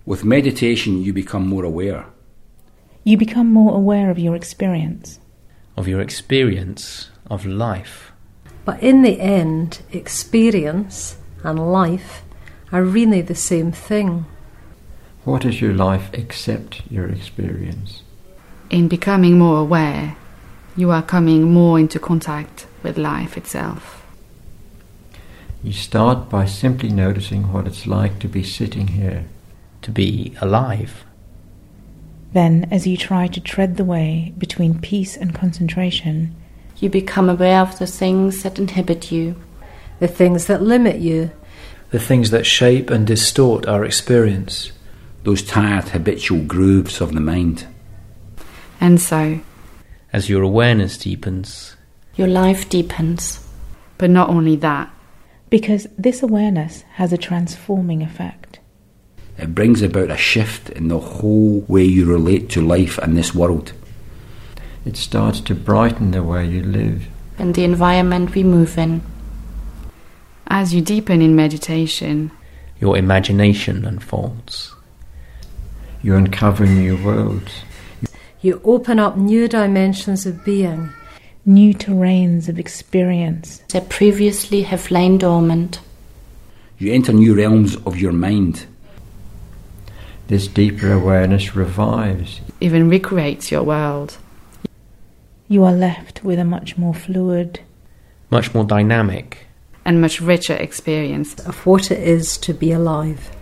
With meditation, you become more aware. You become more aware of your experience. Of your experience of life. But in the end, experience and life are really the same thing. What is your life except your experience? In becoming more aware, you are coming more into contact with life itself. You start by simply noticing what it's like to be sitting here. To be alive. Then, as you try to tread the way between peace and concentration, you become aware of the things that inhibit you. The things that limit you. The things that shape and distort our experience. Those tired habitual grooves of the mind. And so, as your awareness deepens, your life deepens. But not only that. Because this awareness has a transforming effect. It brings about a shift in the whole way you relate to life in this world. It starts to brighten the way you live. And the environment we move in. As you deepen in meditation, your imagination unfolds. You uncover new worlds. You open up new dimensions of being. New terrains of experience that previously have lain dormant. You enter new realms of your mind. This deeper awareness revives, even recreates your world. You are left with a much more fluid, much more dynamic, and much richer experience of what it is to be alive.